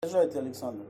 Езжайте, Александр.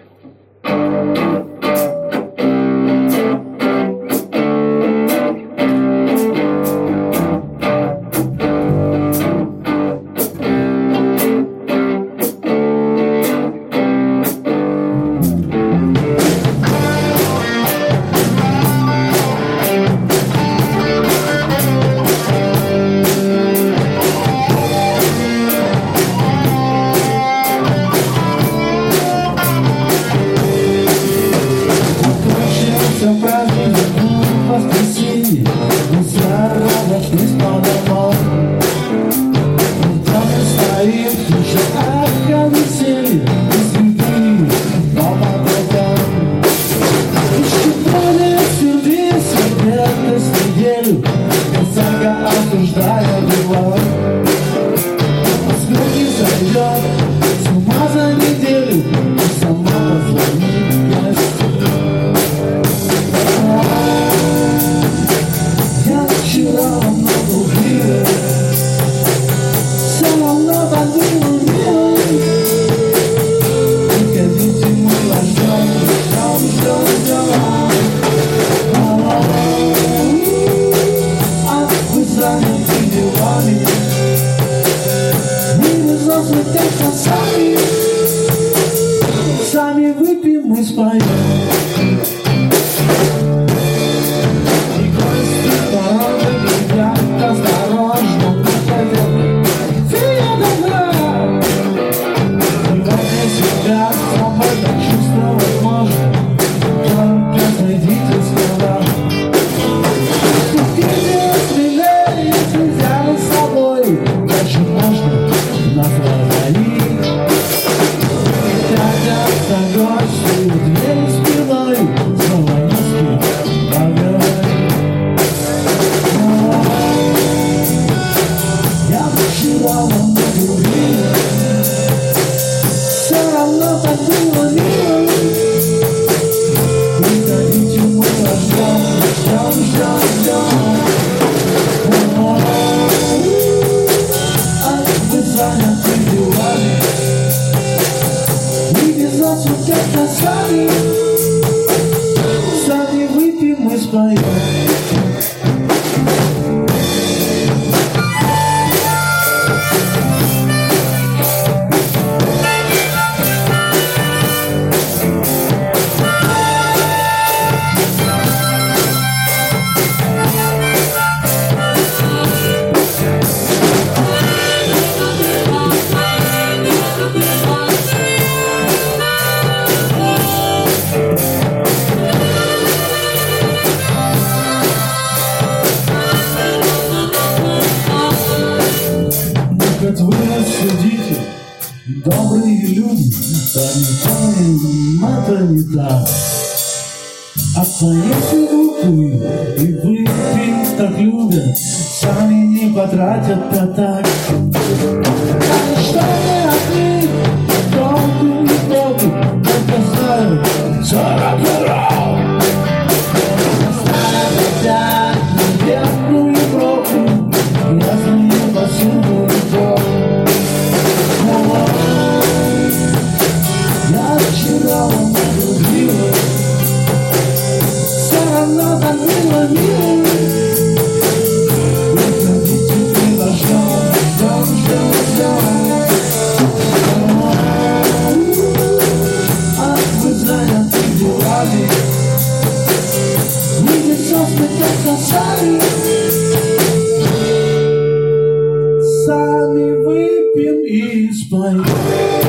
Осуждая дела, сколько зайдет с ума за неделю, и сама позвонит в гости. Я вчера много убила, все равно подумал милый. Приходите, мы вас ждем. Заняты делами, мы не зазвучим сами выпьем и споем. И гости порой глядят осторожно на тарелку. Фея добра, и во мне себя сам это чувство возможно, только найдите слова. Дальше можно нас развалить. Глядя за гостью, дверь спиной, снова низкий поговорить. Я вчера вам говорил, все равно так было мило. Приходите, мы вас ждем. Заняты делами, мы без осудят сами выпьем и споем. Как вы рассудите, добрые люди, понимаем, это не так. Отклоните руку, и выпить так любят, сами не потратят-то так. А что мы от них, толку не толку, только знаю, что рок-н-ролл. Старая вода, наверху Европу, грязную посуду и пол. Я вчера вам любила, все равно так было мило. Приходите, мы вас ждем. А вы заняты делами, мы не только сами выпьем и споем.